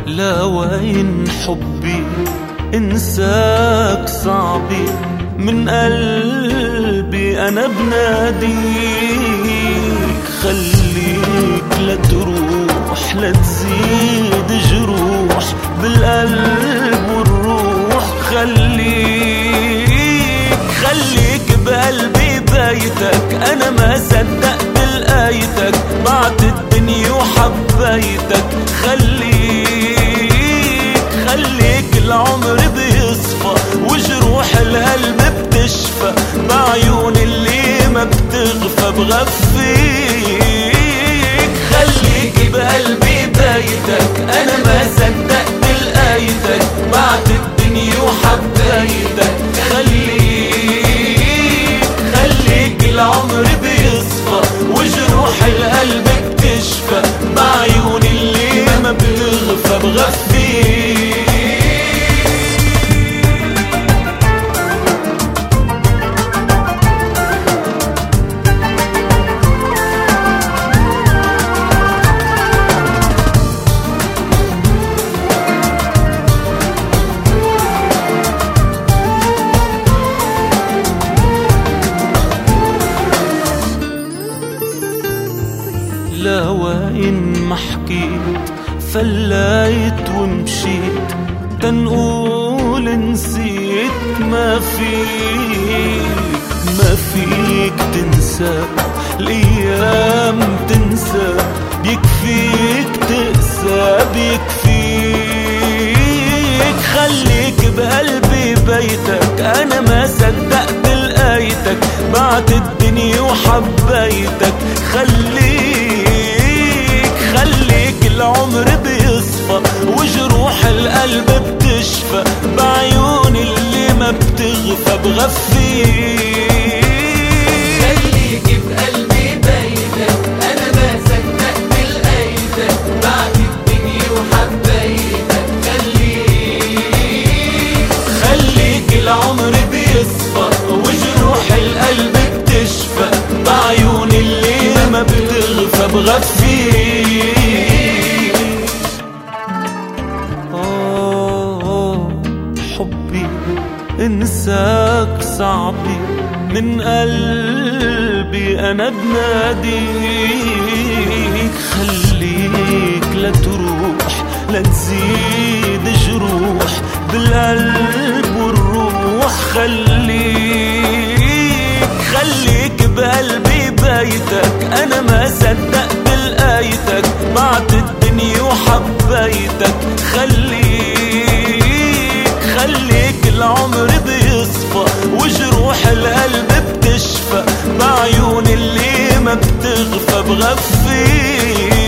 لا وين حبي انساك صعبي، من قلبي انا بناديك. خليك لا تروح، لا تزيد جروح بالقلب والروح. خليك بقلبي بيتك، انا ما صدقت لقيتك، بعت الدنيا وحبيتك. خليك العمر بيصفى وجروح القلب بتشفى، بعيون اللي ما بتغفى بغفيك. خليك بقلبي بيتك، انا ما صدقت لقيتك، بعت الدنيا وحبيتك. خليك العمر بيصفى وجروح القلب بتشفى، بعيون اللي ما بتغفى بغفيك. لا وين ما حكيت فليت ومشيت، تنقول نسيت. ما فيك تنسى الأيام تنسى، بيكفيك تقسى بيكفيك. خليك بقلبي بيتك، أنا ما صدقت لقيتك، بعت الدنيا وحبيتك. خليك العمر بيصفى وجروح القلب بتشفى، بعيون اللي ما بتغفى بغفيك. خليك بقلبي بيتك، أنا ما صدقت لقيتك، بعت الدنيا وحبيتك. خليك العمر بيصفى وجروح القلب بتشفى، بعيون اللي ما بتغفى بغفيك. حبي انساك صعبي، من قلبي انا بناديك. خليك لا تروح، لا تزيد جروح بالقلب والروح. خليك بقلبي بيتك، انا ما صدقت لقيتك، بعت الدنيا وحبيتك. خليك العمر بيصفى وجروح القلب بتشفى، بعيون اللي ما بتغفى بغفيك.